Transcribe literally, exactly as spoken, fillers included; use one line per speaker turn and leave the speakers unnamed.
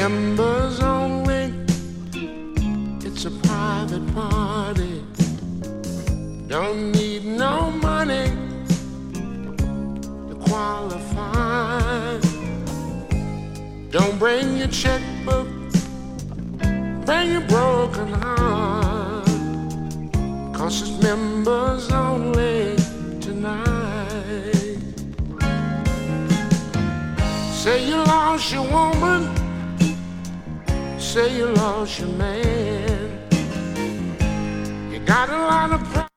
members only. It's a private party. Don't need no money to qualify. Don't bring your checkbook, bring your broken heart, 'cause it's members only tonight. Say you lost your woman, say you lost your man. You got a lot of pride.